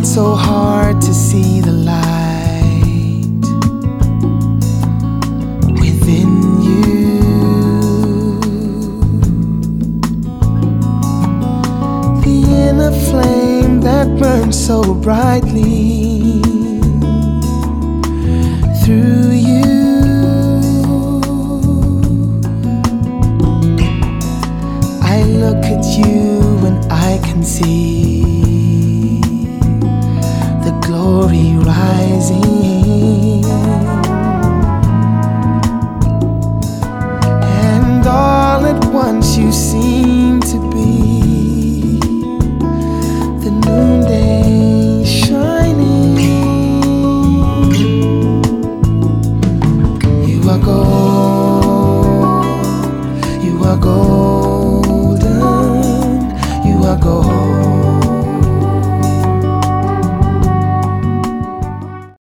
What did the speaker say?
not so hard to see the light within you. The inner flame that burns so brightly